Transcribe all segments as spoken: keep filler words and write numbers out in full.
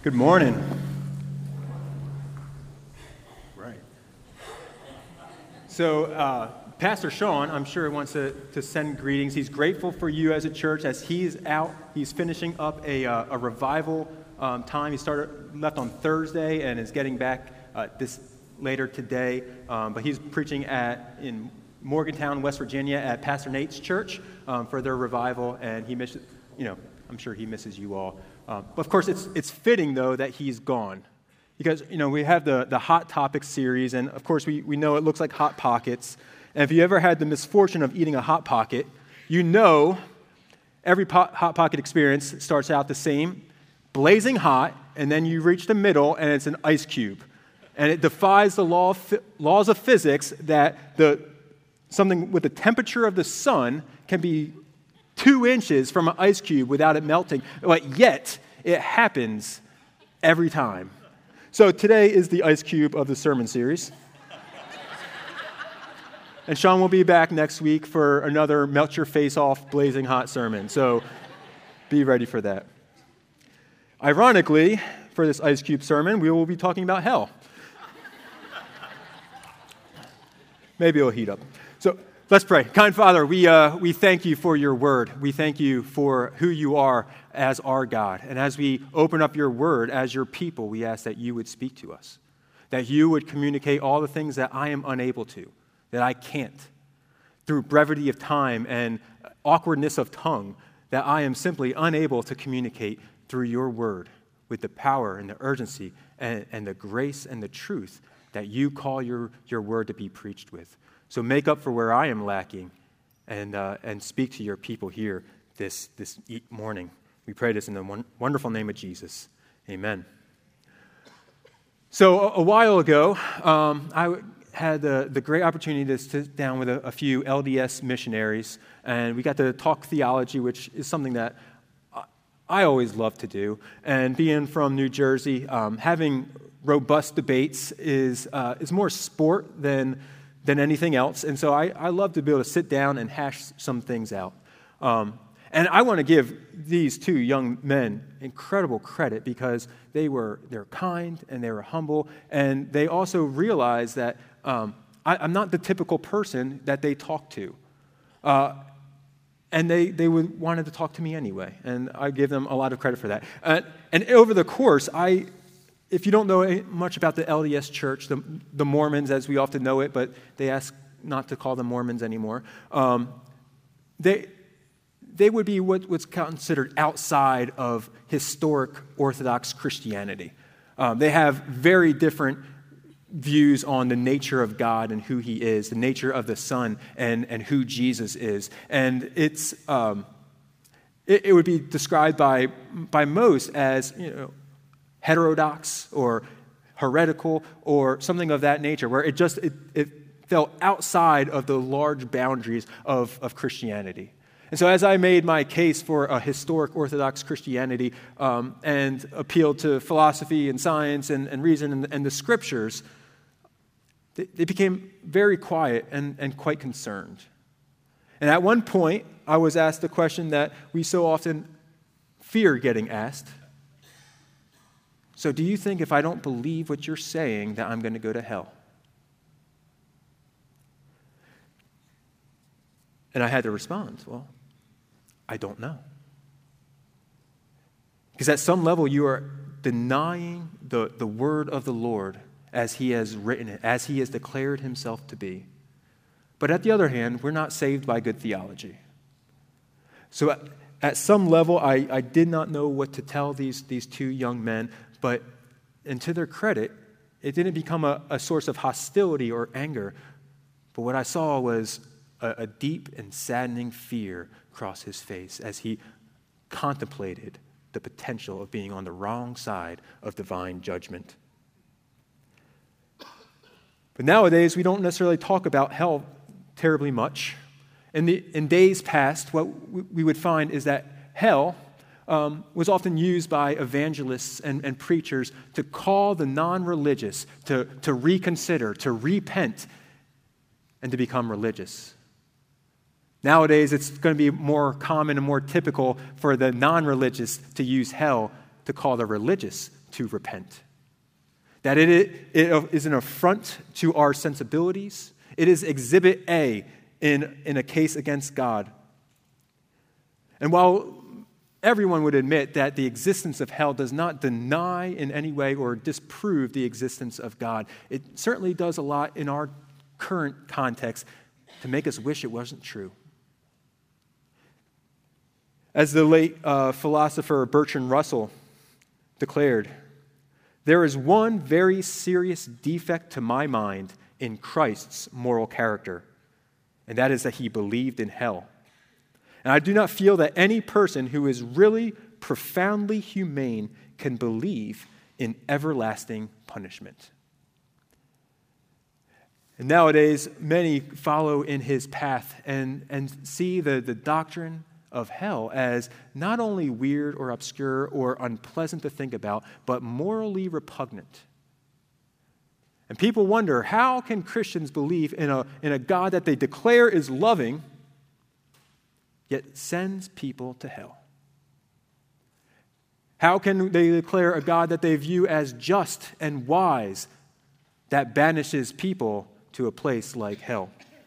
Good morning. Right. So, uh, Pastor Sean, I'm sure, wants to, to send greetings. He's grateful for you as a church as he's out. He's finishing up a, uh, a revival um, time. He started left on Thursday and is getting back uh, this later today. Um, but he's preaching at in Morgantown, West Virginia, at Pastor Nate's church um, for their revival, and he misses. You know, I'm sure he misses you all. Um, but of course, it's it's fitting, though, that he's gone. Because, you know, we have the, the Hot Topics series, and of course, we, we know it looks like Hot Pockets. And if you ever had the misfortune of eating a Hot Pocket, you know every po- Hot Pocket experience starts out the same, blazing hot, and then you reach the middle, and it's an ice cube. And it defies the law of fi- laws of physics that the something with the temperature of the sun can be two inches from an ice cube without it melting, but yet it happens every time. So today is the ice cube of the sermon series. And Sean will be back next week for another melt your face off blazing hot sermon. So be ready for that. Ironically, for this ice cube sermon, we will be talking about hell. Maybe it'll heat up. So let's pray. Kind Father, we uh, we thank you for your word. We thank you for who you are as our God. And as we open up your word as your people, we ask that you would speak to us, that you would communicate all the things that I am unable to, that I can't, through brevity of time and awkwardness of tongue, that I am simply unable to communicate through your word with the power and the urgency and, and the grace and the truth that you call your, your word to be preached with. So make up for where I am lacking and uh, and speak to your people here this, this morning. We pray this in the one, wonderful name of Jesus. Amen. So a, a while ago, um, I had the, the great opportunity to sit down with a, a few L D S missionaries, and we got to talk theology, which is something that I always love to do. And being from New Jersey, um, having robust debates is uh, is more sport than than anything else. And so I, I love to be able to sit down and hash some things out. Um, and I want to give these two young men incredible credit because they were they're kind and they were humble, and they also realized that um, I, I'm not the typical person that they talk to. Uh, and they, they would, wanted to talk to me anyway, and I give them a lot of credit for that. Uh, and over the course, I... If you don't know much about the L D S Church, the, the Mormons, as we often know it, but they ask not to call them Mormons anymore, um, they they would be what, what's considered outside of historic Orthodox Christianity. Um, they have very different views on the nature of God and who He is, the nature of the Son and, and who Jesus is. And it's um, it, it would be described by by most as, you know, heterodox or heretical or something of that nature, where it just it, it fell outside of the large boundaries of, of Christianity. And so as I made my case for a historic Orthodox Christianity um, and appealed to philosophy and science and, and reason and, and the scriptures, they, they became very quiet and, and quite concerned. And at one point, I was asked the question that we so often fear getting asked. So do you think if I don't believe what you're saying that I'm going to go to hell? And I had to respond, well, I don't know. Because at some level you are denying the, the word of the Lord as He has written it, as He has declared Himself to be. But at the other hand, we're not saved by good theology. So at, at some level, I, I did not know what to tell these, these two young men. But, and to their credit, it didn't become a, a source of hostility or anger. But what I saw was a, a deep and saddening fear cross his face as he contemplated the potential of being on the wrong side of divine judgment. But nowadays, we don't necessarily talk about hell terribly much. In, the, in days past, what we would find is that hell Um, was often used by evangelists and, and preachers to call the non-religious to, to reconsider, to repent, and to become religious. Nowadays, it's going to be more common and more typical for the non-religious to use hell to call the religious to repent. That it, it is an affront to our sensibilities. It is exhibit A in, in a case against God. And while everyone would admit that the existence of hell does not deny in any way or disprove the existence of God, it certainly does a lot in our current context to make us wish it wasn't true. As the late uh, philosopher Bertrand Russell declared, "There is one very serious defect to my mind in Christ's moral character, and that is that he believed in hell. And I do not feel that any person who is really profoundly humane can believe in everlasting punishment." And nowadays, many follow in his path and, and see the, the doctrine of hell as not only weird or obscure or unpleasant to think about, but morally repugnant. And people wonder, how can Christians believe in a, in a God that they declare is loving, yet sends people to hell? How can they declare a God that they view as just and wise that banishes people to a place like hell?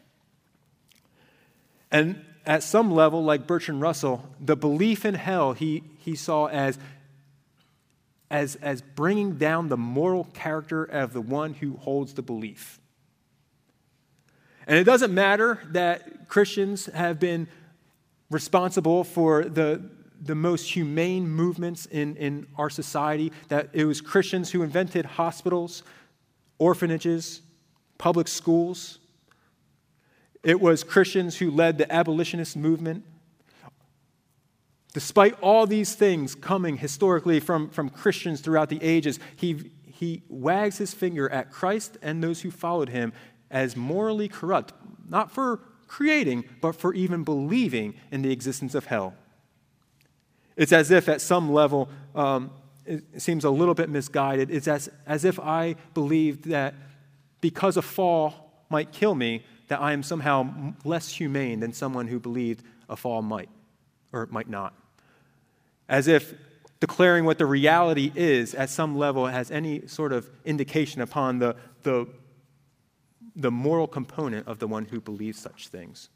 And at some level, like Bertrand Russell, the belief in hell he, he saw as, as, as bringing down the moral character of the one who holds the belief. And it doesn't matter that Christians have been responsible for the, the most humane movements in, in our society, that it was Christians who invented hospitals, orphanages, public schools. It was Christians who led the abolitionist movement. Despite all these things coming historically from, from Christians throughout the ages, he, he wags his finger at Christ and those who followed him as morally corrupt, not for creating, but for even believing in the existence of hell. It's as if at some level, um, it seems a little bit misguided. It's as, as if I believed that because a fall might kill me, that I am somehow less humane than someone who believed a fall might, or might not. As if declaring what the reality is at some level has any sort of indication upon the, the, the moral component of the one who believes such things.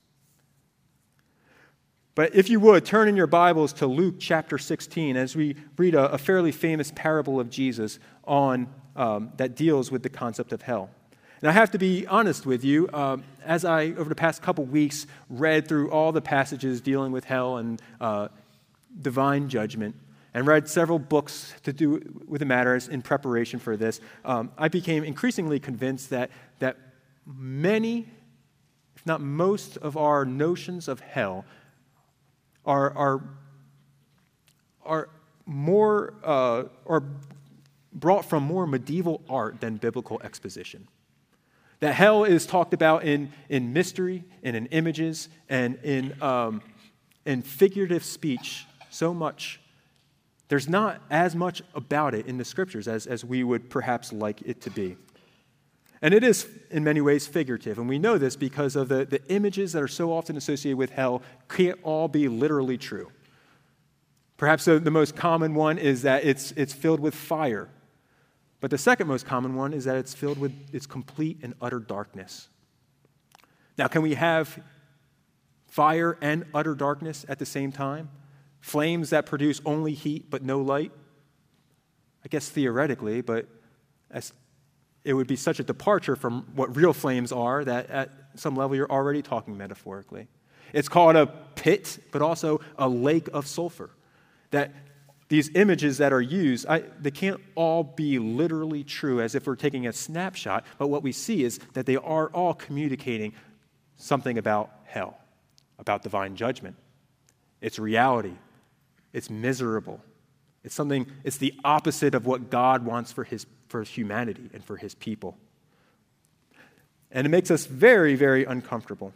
But if you would, turn in your Bibles to Luke chapter sixteen as we read a, a fairly famous parable of Jesus on um, that deals with the concept of hell. And I have to be honest with you, um, as I, over the past couple weeks, read through all the passages dealing with hell and uh, divine judgment, and read several books to do with the matter in preparation for this, um, I became increasingly convinced that, that many, if not most, of our notions of hell are, are, are more, uh, are brought from more medieval art than biblical exposition. That hell is talked about in, in mystery and in images and in, um, in figurative speech so much. There's not as much about it in the scriptures as, as we would perhaps like it to be. And it is in many ways figurative. And we know this because of the, the images that are so often associated with hell can't all be literally true. Perhaps the, the most common one is that it's, it's filled with fire. But the second most common one is that it's filled with its complete and utter darkness. Now, can we have fire and utter darkness at the same time? Flames that produce only heat but no light? I guess theoretically, but as it would be such a departure from what real flames are that at some level you're already talking metaphorically. It's called a pit, but also a lake of sulfur. That these images that are used, I, they can't all be literally true as if we're taking a snapshot, but what we see is that they are all communicating something about hell, about divine judgment. It's reality. It's miserable. It's something, it's the opposite of what God wants for his, for humanity and for his people. And it makes us very, very uncomfortable.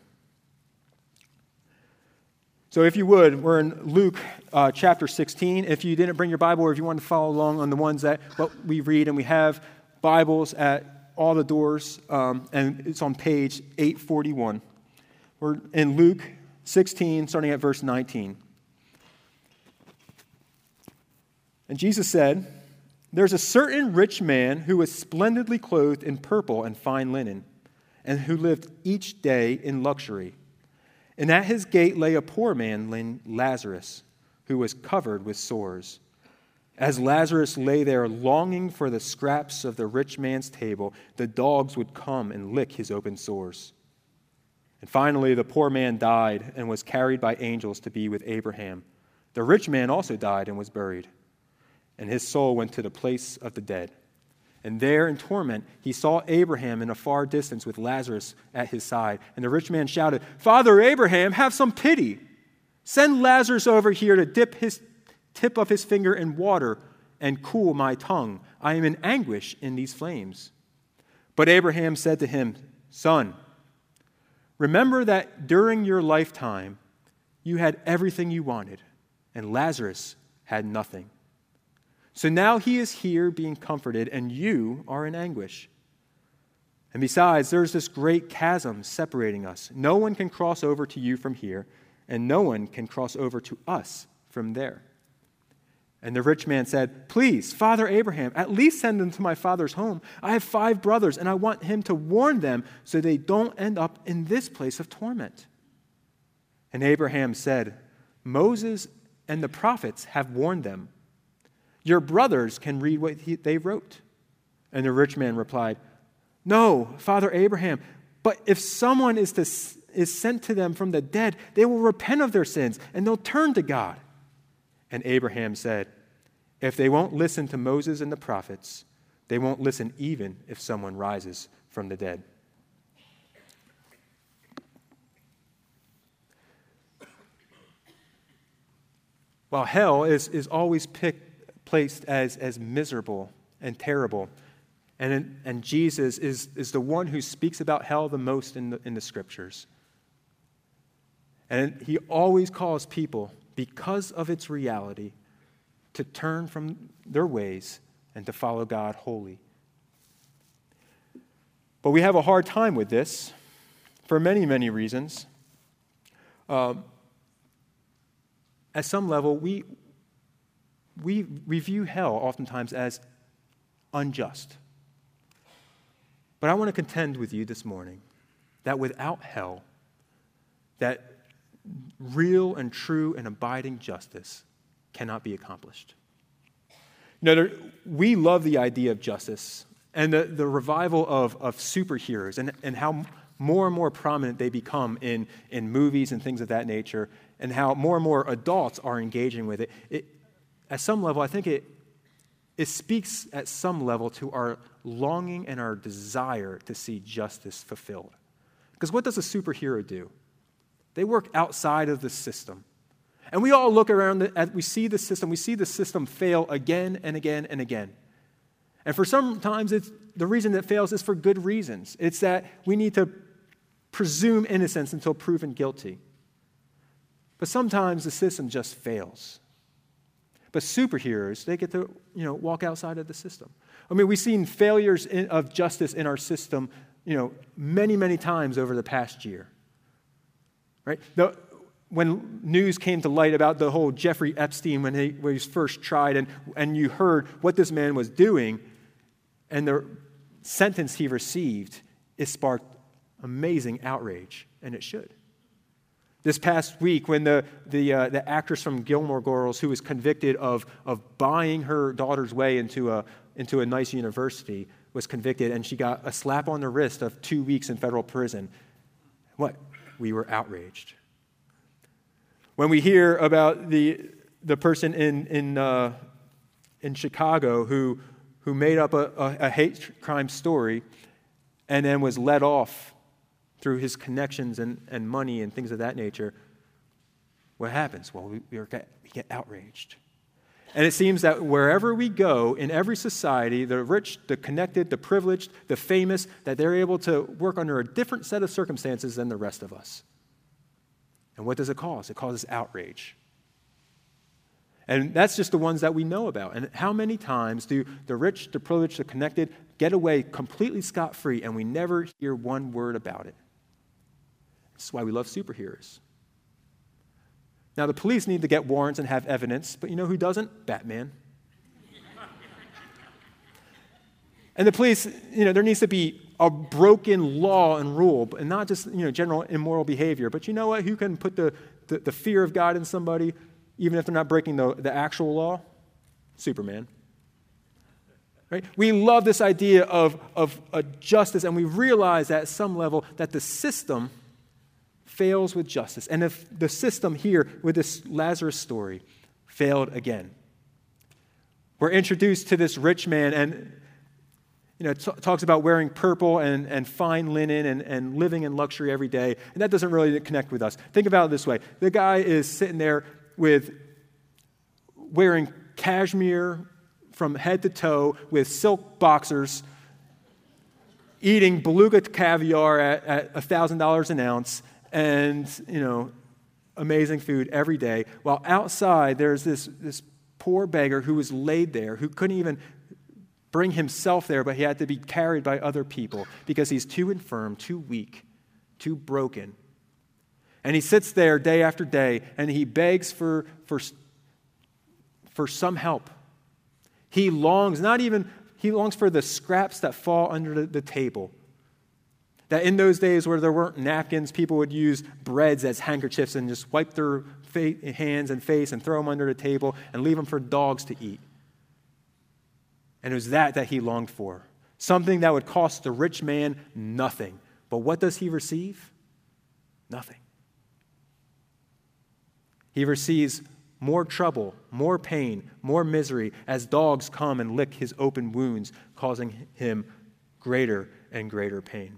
So if you would, we're in Luke uh, chapter sixteen. If you didn't bring your Bible or if you want to follow along on the ones that what we read, and we have Bibles at all the doors, um, and it's on page eight forty-one. We're in Luke sixteen, starting at verse nineteen. And Jesus said, There's a certain rich man who was splendidly clothed in purple and fine linen, and who lived each day in luxury. And at his gate lay a poor man named Lazarus, who was covered with sores. As Lazarus lay there longing for the scraps of the rich man's table, the dogs would come and lick his open sores. And finally, the poor man died and was carried by angels to be with Abraham. The rich man also died and was buried, and his soul went to the place of the dead. And there in torment, he saw Abraham in a far distance with Lazarus at his side. And the rich man shouted, "Father Abraham, have some pity. Send Lazarus over here to dip his tip of his finger in water and cool my tongue. I am in anguish in these flames." But Abraham said to him, "Son, remember that during your lifetime you had everything you wanted, and Lazarus had nothing. So now he is here being comforted, and you are in anguish. And besides, there's this great chasm separating us. No one can cross over to you from here, and no one can cross over to us from there." And the rich man said, "Please, Father Abraham, at least send them to my father's home. I have five brothers, and I want him to warn them so they don't end up in this place of torment." And Abraham said, "Moses and the prophets have warned them. Your brothers can read what he, they wrote." And the rich man replied, "No, Father Abraham, but if someone is, to, is sent to them from the dead, they will repent of their sins, and they'll turn to God." And Abraham said, "If they won't listen to Moses and the prophets, they won't listen even if someone rises from the dead." While hell is, is always picked, placed as, as miserable and terrible, and, and Jesus is, is the one who speaks about hell the most in the, in the Scriptures. And he always calls people, because of its reality, to turn from their ways and to follow God wholly. But we have a hard time with this for many, many reasons. Um, at some level, we, we, we view hell oftentimes as unjust. But I want to contend with you this morning that without hell, that real and true and abiding justice cannot be accomplished. You know, there, we love the idea of justice and the, the revival of, of superheroes and, and how more and more prominent they become in, in movies and things of that nature, and how more and more adults are engaging with it. It at some level, I think it, it speaks at some level to our longing and our desire to see justice fulfilled. Because what does a superhero do? They work outside of the system. And we all look around, the, at, we see the system, we see the system fail again and again and again. And for sometimes it's, the reason it fails is for good reasons. It's that we need to presume innocence until proven guilty. But sometimes the system just fails. But superheroes, they get to, you know, walk outside of the system. I mean, we've seen failures in, of justice in our system, you know, many, many times over the past year. Right? The, when news came to light about the whole Jeffrey Epstein, when he, when he was first tried, and, and you heard what this man was doing, and the sentence he received, it sparked amazing outrage, and it should. This past week, when the the, uh, the actress from Gilmore Girls, who was convicted of, of buying her daughter's way into a, into a nice university, was convicted, and she got a slap on the wrist of two weeks in federal prison. What? We were outraged. When we hear about the the person in in uh, in Chicago who who made up a, a, a hate crime story and then was let off through his connections and, and money and things of that nature, what happens? Well, we, we, get, we get outraged. And it seems that wherever we go, in every society, the rich, the connected, the privileged, the famous, that they're able to work under a different set of circumstances than the rest of us. And what does it cause? It causes outrage. And that's just the ones that we know about. And how many times do the rich, the privileged, the connected get away completely scot-free and we never hear one word about it? That's why we love superheroes. Now, the police need to get warrants and have evidence, but you know who doesn't? Batman. And the police, you know, there needs to be a broken law and rule, and not just, you know, general immoral behavior. But you know what? Who can put the, the, the fear of God in somebody, even if they're not breaking the, the actual law? Superman. Right? We love this idea of, of a justice, and we realize that at some level that the system fails with justice. And if the system here with this Lazarus story failed again, we're introduced to this rich man, and you know, t- talks about wearing purple and, and fine linen and, and living in luxury every day. And that doesn't really connect with us. Think about it this way. The guy is sitting there with wearing cashmere from head to toe with silk boxers, eating beluga caviar at, at one thousand dollars an ounce and, you know, amazing food every day. While outside there's this, this poor beggar who was laid there, who couldn't even bring himself there, but he had to be carried by other people because he's too infirm, too weak, too broken. And he sits there day after day, and he begs for, for, for some help. He longs, not even, he longs for the scraps that fall under the, the table. That in those days where there weren't napkins, people would use breads as handkerchiefs and just wipe their fa- hands and face and throw them under the table and leave them for dogs to eat. And it was that that he longed for. Something that would cost the rich man nothing. But what does he receive? Nothing. He receives more trouble, more pain, more misery as dogs come and lick his open wounds, causing him greater and greater pain.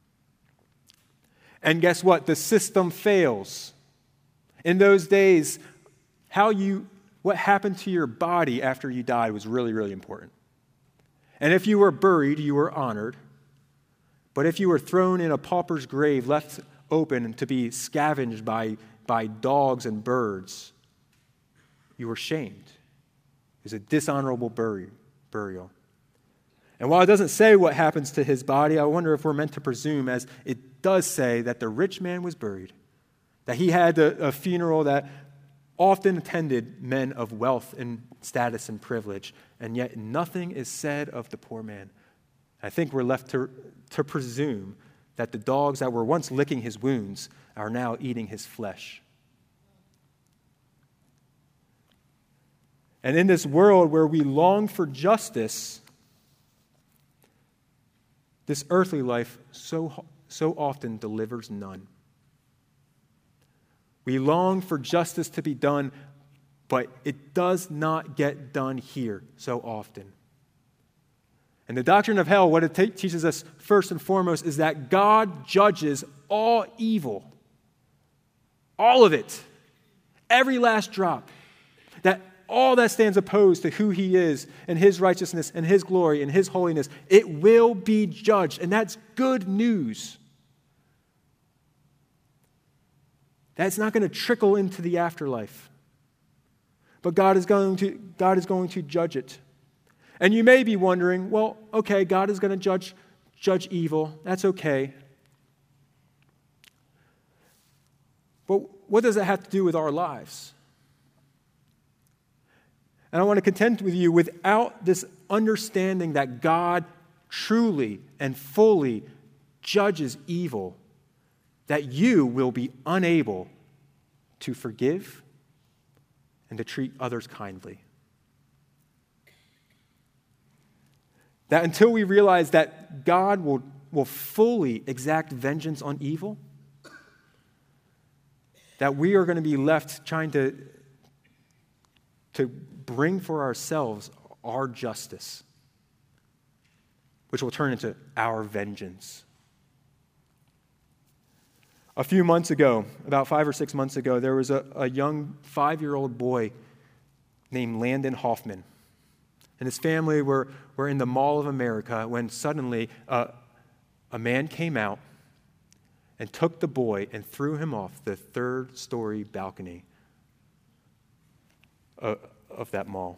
And guess what? The system fails. In those days, how you, what happened to your body after you died was really, really important. And if you were buried, you were honored. But if you were thrown in a pauper's grave, left open to be scavenged by, by dogs and birds, you were shamed. It was a dishonorable burial. And while it doesn't say what happens to his body, I wonder if we're meant to presume, as it does say, that the rich man was buried, that he had a, a funeral that often attended men of wealth and status and privilege, and yet nothing is said of the poor man. I think we're left to, to presume that the dogs that were once licking his wounds are now eating his flesh. And in this world where we long for justice, this earthly life so, so often delivers none. We long for justice to be done, but it does not get done here so often. And the doctrine of hell, what it te- teaches us first and foremost, is that God judges all evil. All of it. Every last drop. That all that stands opposed to who he is and his righteousness and his glory and his holiness, it will be judged. And that's good news. That's not going to trickle into the afterlife. But God is going to, God is going to judge it. And you may be wondering, well, okay, God is going to judge, judge evil. That's okay. But what does that have to do with our lives? And I want to contend with you, without this understanding that God truly and fully judges evil, that you will be unable to forgive and to treat others kindly. That until we realize that God will, will fully exact vengeance on evil, that we are going to be left trying to, to bring for ourselves our justice, which will turn into our vengeance. A few months ago, about five or six months ago, there was a, a young five-year-old boy named Landon Hoffman. And his family were, were in the Mall of America when suddenly uh, a man came out and took the boy and threw him off the third-story balcony of, of that mall.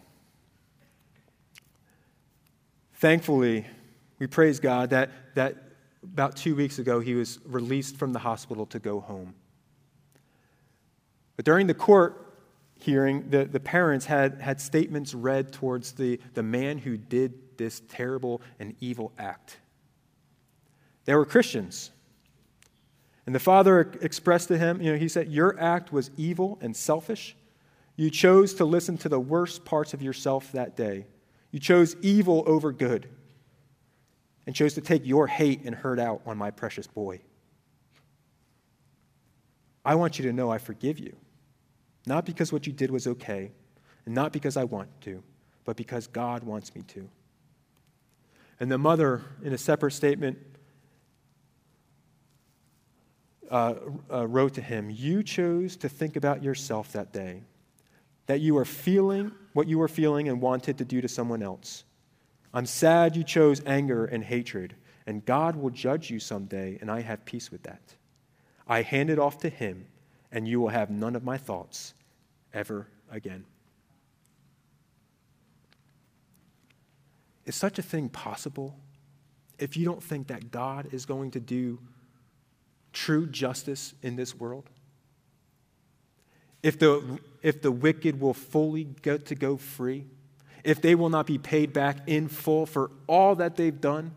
Thankfully, we praise God that that about two weeks ago, he was released from the hospital to go home. But during the court hearing, the, the parents had, had statements read towards the, the man who did this terrible and evil act. They were Christians. And the father expressed to him, you know, he said, your act was evil and selfish. You chose to listen to the worst parts of yourself that day. You chose evil over good and chose to take your hate and hurt out on my precious boy. I want you to know I forgive you, not because what you did was okay, and not because I want to, but because God wants me to. And the mother, in a separate statement, uh, uh, wrote to him, you chose to think about yourself that day, that you were feeling what you were feeling and wanted to do to someone else. I'm sad you chose anger and hatred, and God will judge you someday, and I have peace with that. I hand it off to him, and you will have none of my thoughts ever again. Is such a thing possible if you don't think that God is going to do true justice in this world? If the, if the wicked will fully get to go free, if they will not be paid back in full for all that they've done?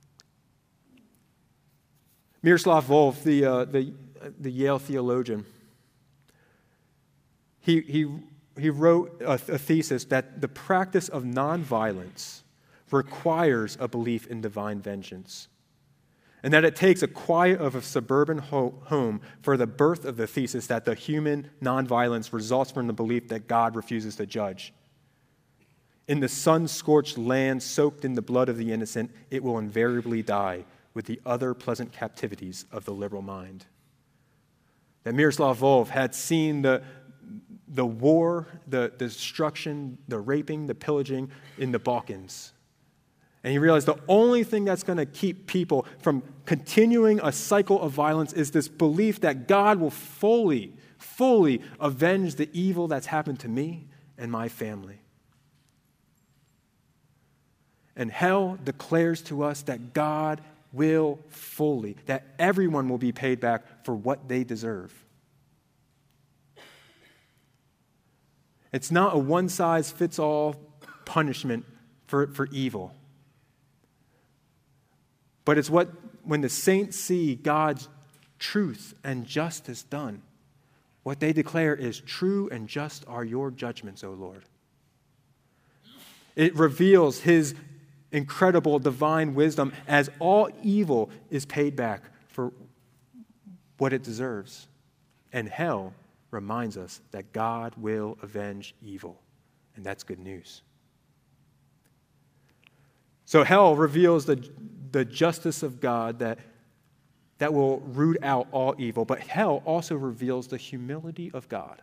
Miroslav Volf, the, uh, the, the Yale theologian, he, he, he wrote a, a thesis that the practice of nonviolence requires a belief in divine vengeance, and that it takes a quiet of a suburban ho- home for the birth of the thesis that the human nonviolence results from the belief that God refuses to judge. In the sun-scorched land soaked in the blood of the innocent, it will invariably die with the other pleasant captivities of the liberal mind. That Miroslav Volf had seen the, the war, the, the destruction, the raping, the pillaging in the Balkans. And he realized the only thing that's going to keep people from continuing a cycle of violence is this belief that God will fully, fully avenge the evil that's happened to me and my family. And hell declares to us that God will fully, that everyone will be paid back for what they deserve. It's not a one-size-fits-all punishment for, for evil. But it's what, when the saints see God's truth and justice done, what they declare is, true and just are your judgments, O Lord. It reveals his incredible divine wisdom as all evil is paid back for what it deserves. And hell reminds us that God will avenge evil. And that's good news. So hell reveals the, the justice of God that, that will root out all evil. But hell also reveals the humility of God.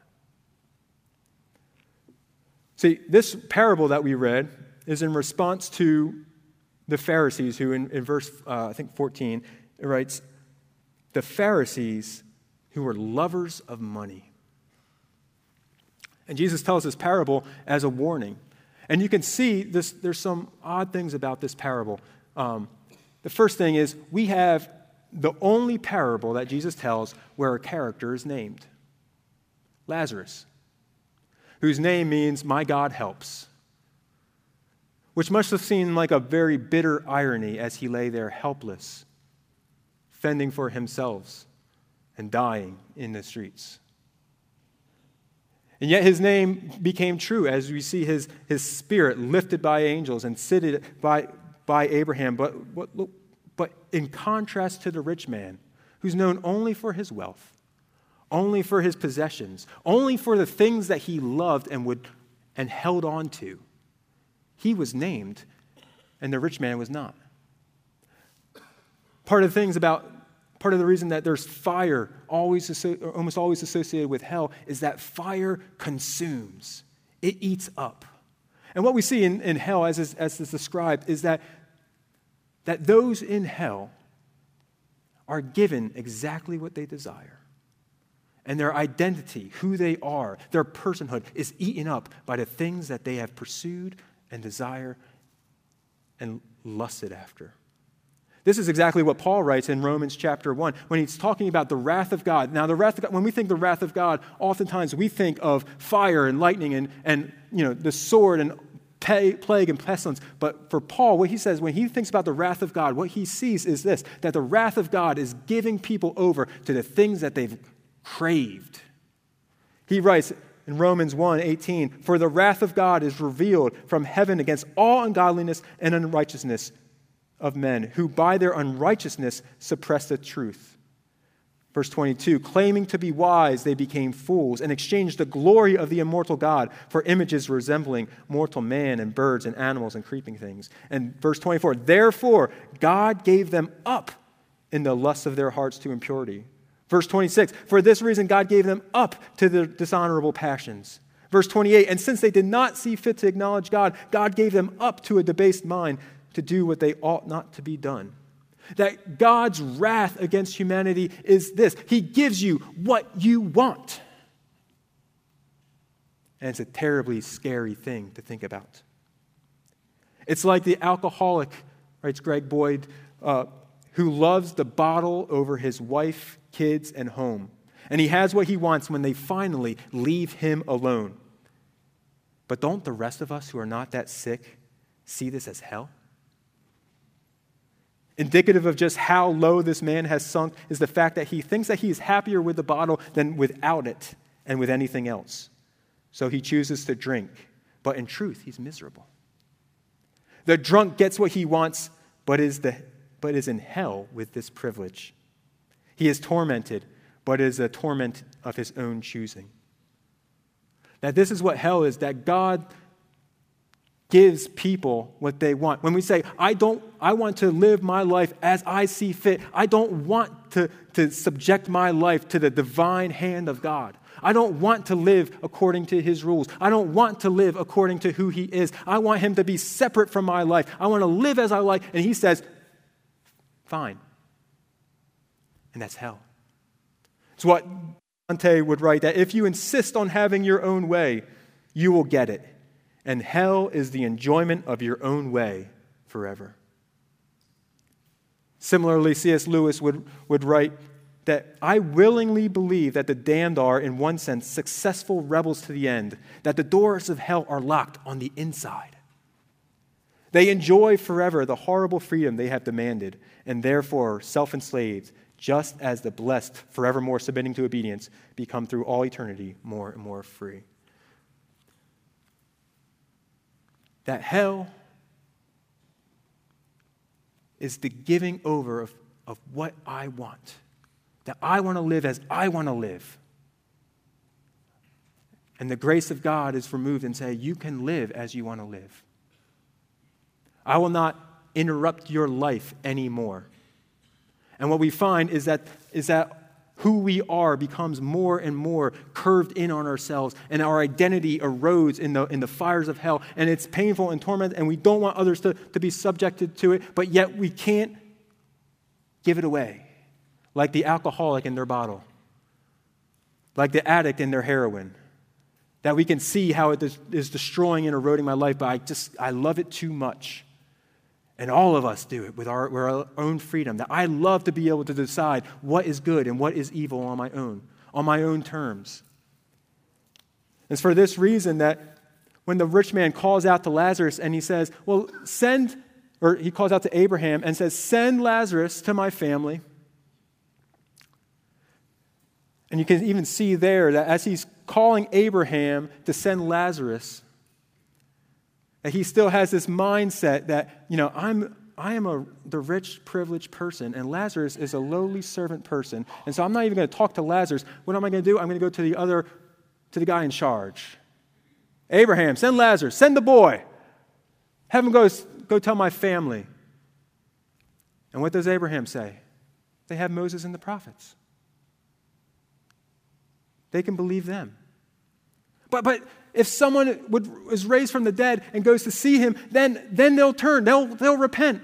See, this parable that we read is in response to the Pharisees who, in, in verse, uh, I think, fourteen, it writes, the Pharisees who were lovers of money. And Jesus tells this parable as a warning. And you can see this. There's some odd things about this parable. Um, the first thing is we have the only parable that Jesus tells where a character is named. Lazarus, whose name means, my God helps, which must have seemed like a very bitter irony as he lay there helpless, fending for himself and dying in the streets. And yet his name became true as we see his, his spirit lifted by angels and seated by, by Abraham. But, what, but in contrast to the rich man, who's known only for his wealth, only for his possessions, only for the things that he loved and would and held on to, he was named, and the rich man was not. Part of the things about, part of the reason that there's fire always, almost always associated with hell is that fire consumes. It eats up. And what we see in, in hell, as is, as is described, is that, that those in hell are given exactly what they desire. And their identity, who they are, their personhood, is eaten up by the things that they have pursued and desire and lusted after. This is exactly what Paul writes in Romans chapter one when he's talking about the wrath of God. Now, the wrath of God, when we think the wrath of God, oftentimes we think of fire and lightning and, and you know, the sword and plague and pestilence. But for Paul, what he says when he thinks about the wrath of God, what he sees is this, that the wrath of God is giving people over to the things that they've craved. He writes in Romans one eighteen, "For the wrath of God is revealed from heaven against all ungodliness and unrighteousness of men, who by their unrighteousness suppress the truth." Verse twenty-two, "Claiming to be wise, they became fools and exchanged the glory of the immortal God for images resembling mortal man and birds and animals and creeping things." And verse twenty-four, "Therefore God gave them up in the lusts of their hearts to impurity." Verse twenty-six, "For this reason God gave them up to their dishonorable passions." Verse twenty-eight, "And since they did not see fit to acknowledge God, God gave them up to a debased mind to do what they ought not to be done." That God's wrath against humanity is this. He gives you what you want. And it's a terribly scary thing to think about. It's like the alcoholic, writes Greg Boyd, uh, who loves the bottle over his wife, kids, and home. And he has what he wants when they finally leave him alone. But don't the rest of us who are not that sick see this as hell? Indicative of just how low this man has sunk is the fact that he thinks that he is happier with the bottle than without it and with anything else. So he chooses to drink, but in truth, he's miserable. The drunk gets what he wants, but is, the, but is in hell with this privilege. He is tormented, but is a torment of his own choosing. That this is what hell is, that God gives people what they want. When we say, I don't, I want to live my life as I see fit. I don't want to, to subject my life to the divine hand of God. I don't want to live according to his rules. I don't want to live according to who he is. I want him to be separate from my life. I want to live as I like. And he says, fine. And that's hell. It's what Dante would write, that if you insist on having your own way, you will get it. And hell is the enjoyment of your own way forever. Similarly, C S Lewis would, would write that I willingly believe that the damned are, in one sense, successful rebels to the end, that the doors of hell are locked on the inside. They enjoy forever the horrible freedom they have demanded, and therefore self-enslaved, just as the blessed, forevermore submitting to obedience, become through all eternity more and more free. That hell is the giving over of, of what I want. That I want to live as I want to live. And the grace of God is removed and say, you can live as you want to live. I will not interrupt your life anymore. And what we find is that is that who we are becomes more and more curved in on ourselves, and our identity erodes in the in the fires of hell, and it's painful and torment, and we don't want others to, to be subjected to it, but yet we can't give it away, like the alcoholic in their bottle, like the addict in their heroin, that we can see how it is destroying and eroding my life, but I just, I love it too much. And all of us do it with our, with our own freedom. That I love to be able to decide what is good and what is evil on my own, on my own terms. It's for this reason that when the rich man calls out to Lazarus and he says, well, send, or he calls out to Abraham and says, send Lazarus to my family. And you can even see there that as he's calling Abraham to send Lazarus, that he still has this mindset that, you know, I'm I am a the rich, privileged person, and Lazarus is a lowly servant person. And so I'm not even going to talk to Lazarus. What am I going to do? I'm going to go to the other, to the guy in charge. Abraham, send Lazarus, send the boy. Have him go, go tell my family. And what does Abraham say? They have Moses and the prophets. They can believe them. But but if someone would, is raised from the dead and goes to see him, then, then they'll turn, they'll, they'll repent.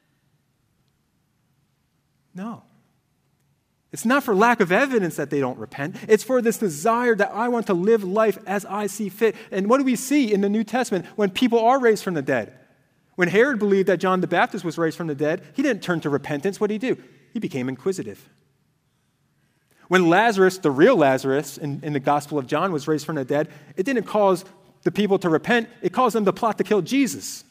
No. It's not for lack of evidence that they don't repent. It's for this desire that I want to live life as I see fit. And what do we see in the New Testament when people are raised from the dead? When Herod believed that John the Baptist was raised from the dead, he didn't turn to repentance. What did he do? He became inquisitive. When Lazarus, the real Lazarus in, in the Gospel of John, was raised from the dead, it didn't cause the people to repent. It caused them to plot to kill Jesus.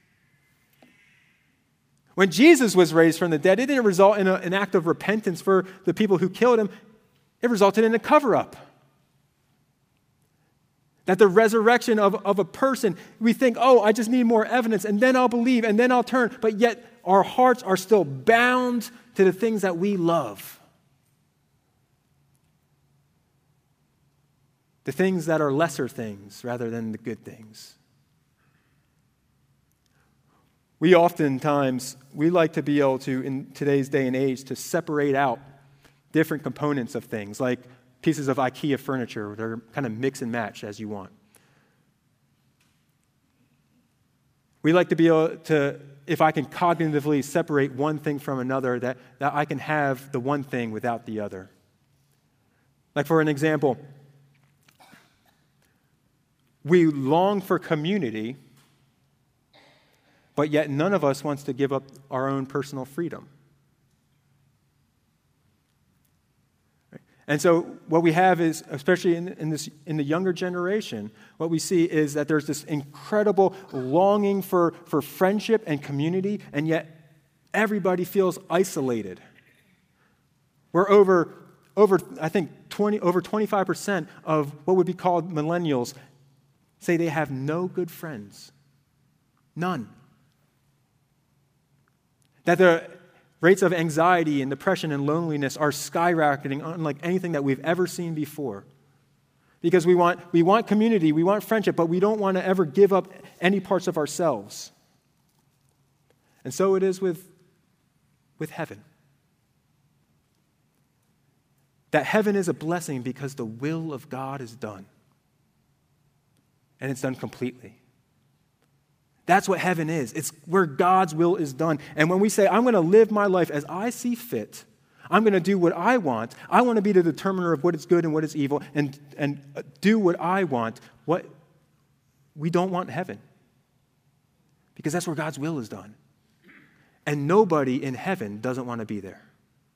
When Jesus was raised from the dead, it didn't result in a, an act of repentance for the people who killed him. It resulted in a cover-up. That the resurrection of, of a person, we think, oh, I just need more evidence, and then I'll believe, and then I'll turn. But yet our hearts are still bound to the things that we love. The things that are lesser things rather than the good things. We oftentimes, we like to be able to, in today's day and age, to separate out different components of things, like pieces of IKEA furniture that are kind of mix and match as you want. We like to be able to, if I can cognitively separate one thing from another, that, that I can have the one thing without the other. Like for an example, we long for community, but yet none of us wants to give up our own personal freedom. And so what we have is, especially in, in, this, in the younger generation, what we see is that there's this incredible longing for, for friendship and community, and yet everybody feels isolated. We're over, over I think, twenty, over twenty-five percent of what would be called millennials say they have no good friends. None. That the rates of anxiety and depression and loneliness are skyrocketing unlike anything that we've ever seen before. Because we want, we want community, we want friendship, but we don't want to ever give up any parts of ourselves. And so it is with, with heaven. That heaven is a blessing because the will of God is done. And it's done completely. That's what heaven is. It's where God's will is done. And when we say, I'm going to live my life as I see fit, I'm going to do what I want, I want to be the determiner of what is good and what is evil, and, and do what I want, what we don't want heaven. Because that's where God's will is done. And nobody in heaven doesn't want to be there.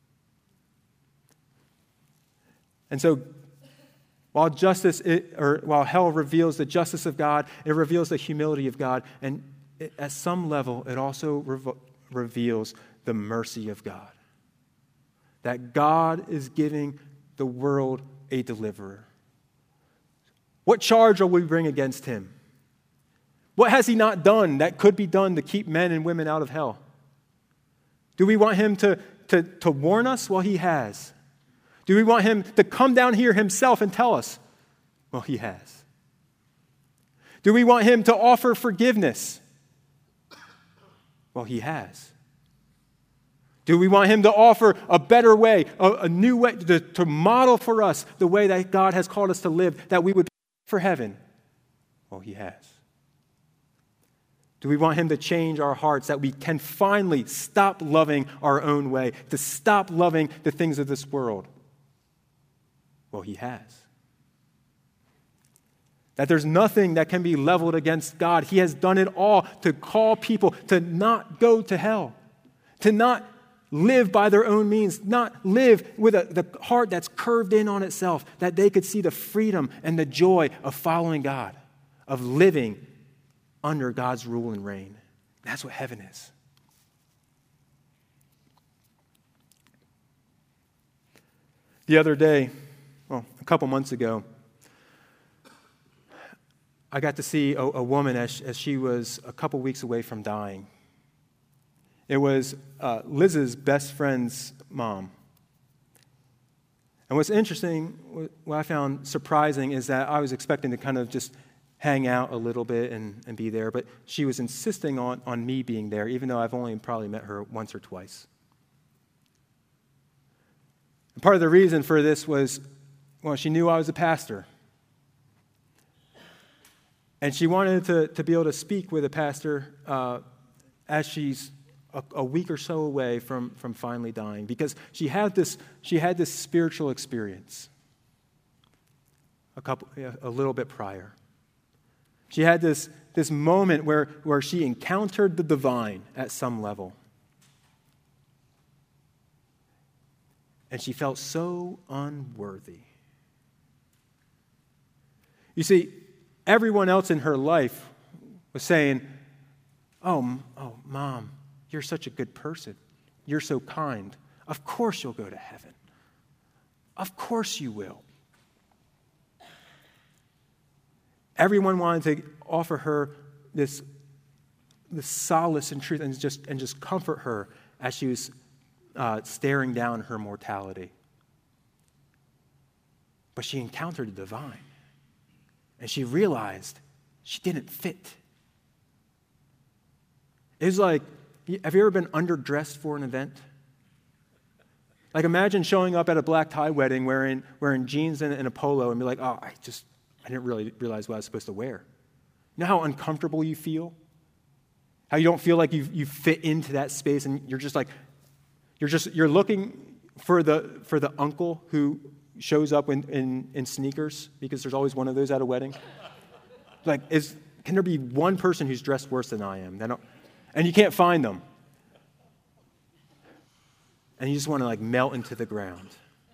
And so, While justice, it, or while hell reveals the justice of God, it reveals the humility of God, and it, at some level, it also revo- reveals the mercy of God. That God is giving the world a deliverer. What charge will we bring against him? What has he not done that could be done to keep men and women out of hell? Do we want him to, to, to warn us? Well, he has. Do we want him to come down here himself and tell us? Well, he has. Do we want him to offer forgiveness? Well, he has. Do we want him to offer a better way, a, a new way, to, to model for us the way that God has called us to live, that we would be for heaven? Well, he has. Do we want him to change our hearts, that we can finally stop loving our own way, to stop loving the things of this world? Well, he has. That there's nothing that can be leveled against God. He has done it all to call people to not go to hell, to not live by their own means, not live with a, the heart that's curved in on itself, that they could see the freedom and the joy of following God, of living under God's rule and reign. That's what heaven is. The other day, well, a couple months ago, I got to see a, a woman as, as she was a couple weeks away from dying. It was uh, Liz's best friend's mom. And what's interesting, what I found surprising, is that I was expecting to kind of just hang out a little bit and, and be there, but she was insisting on, on me being there, even though I've only probably met her once or twice. And part of the reason for this was, well, she knew I was a pastor. And she wanted to, to be able to speak with a pastor uh, as she's a, a week or so away from, from finally dying, because she had this she had this spiritual experience a couple a little bit prior. She had this, this moment where, where she encountered the divine at some level. And she felt so unworthy. You see, everyone else in her life was saying, oh, oh, Mom, you're such a good person. You're so kind. Of course you'll go to heaven. Of course you will. Everyone wanted to offer her this, this solace and truth and just, and just comfort her as she was uh, staring down her mortality. But she encountered the divine, and she realized she didn't fit. It was like, have you ever been underdressed for an event? Like imagine showing up at a black tie wedding wearing, wearing jeans and, and a polo and be like, oh, I just, I didn't really realize what I was supposed to wear. You know how uncomfortable you feel? How you don't feel like you you fit into that space and you're just like, you're just, you're looking for the for the uncle who shows up in, in, in sneakers because there's always one of those at a wedding. Like, is can there be one person who's dressed worse than I am? And you can't find them. And you just want to like melt into the ground.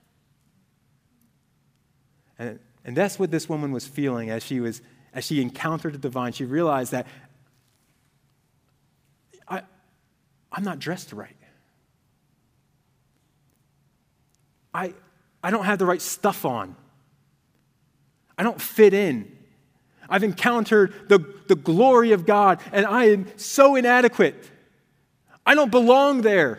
And, and that's what this woman was feeling as she was as she encountered the divine. She realized that I, I'm not dressed right. I, I don't have the right stuff on. I don't fit in. I've encountered the, the glory of God, and I am so inadequate. I don't belong there.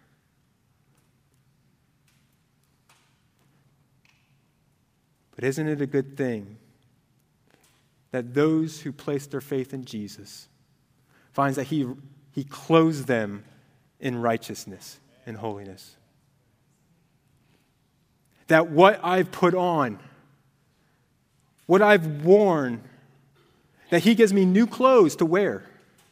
But isn't it a good thing that those who place their faith in Jesus finds that he, he clothes them in righteousness and holiness? That what I've put on, what I've worn, that he gives me new clothes to wear.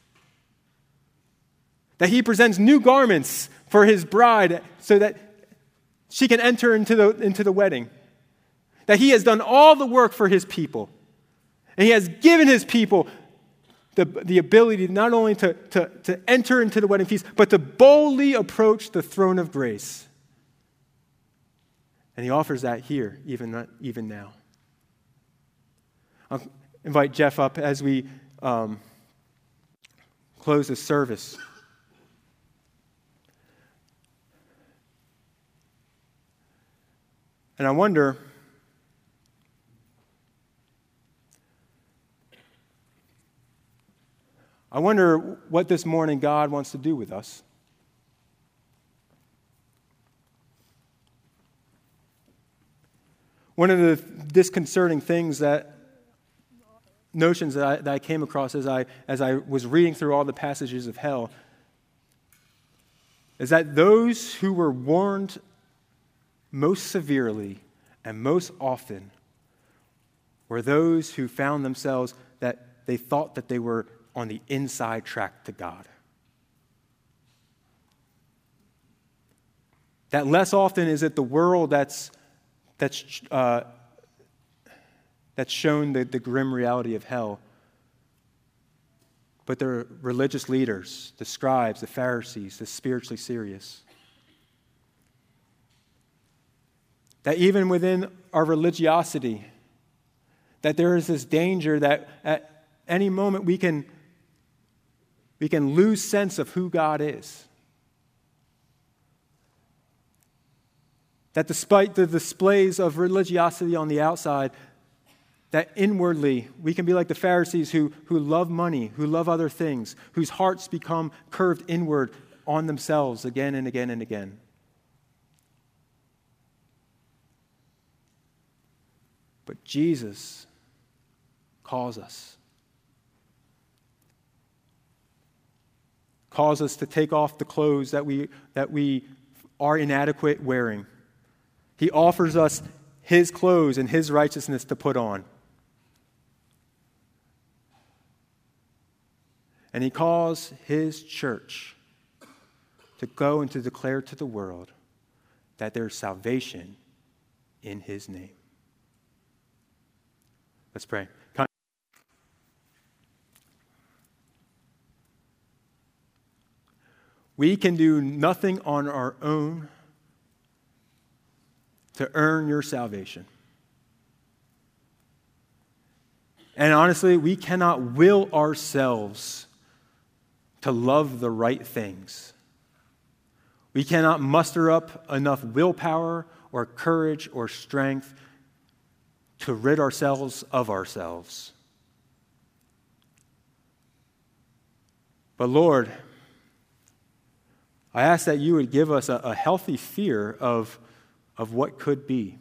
That he presents new garments for his bride so that she can enter into the, into the wedding. That he has done all the work for his people. And he has given his people the, the ability not only to, to, to enter into the wedding feast, but to boldly approach the throne of grace. And he offers that here, even, even now. I'll invite Jeff up as we um, close this service. And I wonder, I wonder what this morning God wants to do with us. One of the disconcerting things that notions that I, that I came across as I as I was reading through all the passages of hell is that those who were warned most severely and most often were those who found themselves that they thought that they were on the inside track to God. That less often is it the world that's that's uh, that's shown the, the grim reality of hell, but the religious leaders, the scribes, the Pharisees, the spiritually serious. That even within our religiosity, that there is this danger that at any moment we can we can lose sense of who God is. That despite the displays of religiosity on the outside, that inwardly we can be like the Pharisees who, who love money, who love other things, whose hearts become curved inward on themselves again and again and again. But Jesus calls us. Calls us to take off the clothes that we that we are inadequate wearing. He offers us his clothes and his righteousness to put on. And he calls his church to go and to declare to the world that there's salvation in his name. Let's pray. We can do nothing on our own to earn your salvation. And honestly, we cannot will ourselves to love the right things. We cannot muster up enough willpower or courage or strength to rid ourselves of ourselves. But Lord, I ask that you would give us a, a healthy fear of, of what could be.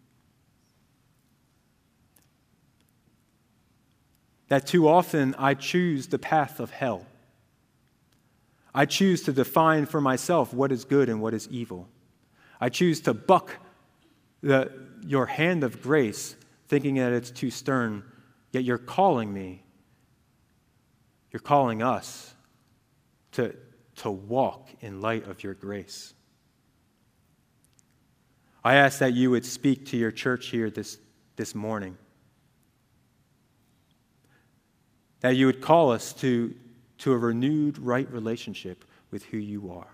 That too often I choose the path of hell. I choose to define for myself what is good and what is evil. I choose to buck the, your hand of grace, thinking that it's too stern, yet you're calling me. You're calling us to, to walk in light of your grace. I ask that you would speak to your church here this, this morning. That you would call us to, to a renewed right relationship with who you are.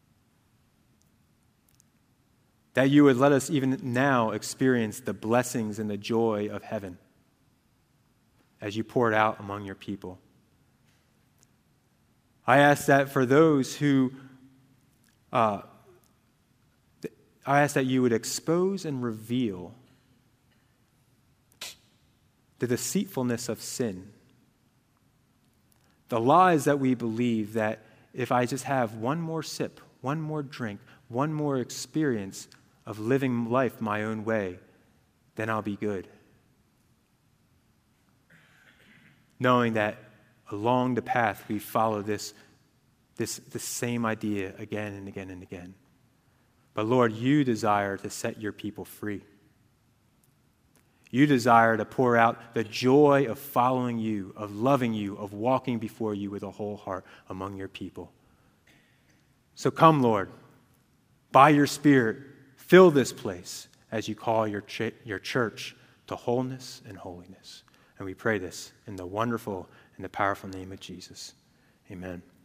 That you would let us even now experience the blessings and the joy of heaven as you pour it out among your people. I ask that for those who, uh, I ask that you would expose and reveal the deceitfulness of sin. The lies that we believe that if I just have one more sip, one more drink, one more experience of living life my own way, then I'll be good. Knowing that along the path we follow this, this, this same idea again and again and again. But Lord, you desire to set your people free. You desire to pour out the joy of following you, of loving you, of walking before you with a whole heart among your people. So come, Lord, by your Spirit, fill this place as you call your, ch- your church to wholeness and holiness. And we pray this in the wonderful and the powerful name of Jesus. Amen.